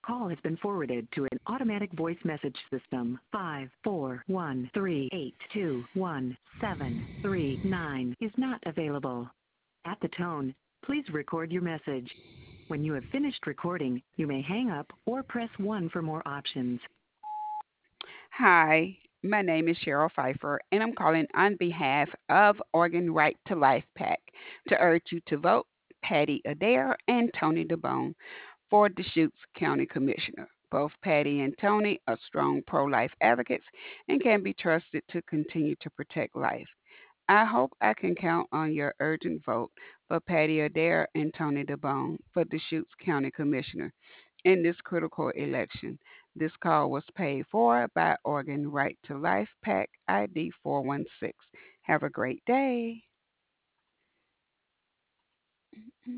Call has been forwarded to an automatic voice message system. 54138211739 is not available. At the tone, please record your message. When you have finished recording, you may hang up or press 1 for more options. Hi, my name is Cheryl Pfeiffer, and I'm calling on behalf of Oregon Right to Life PAC to urge you to vote Patty Adair and Tony DeBone for Deschutes County Commissioner. Both Patty and Tony are strong pro life advocates and can be trusted to continue to protect life. I hope I can count on your urgent vote for Patty Adair and Tony DeBone for Deschutes County Commissioner in this critical election. This call was paid for by Oregon Right to Life PAC ID 416. Have a great day.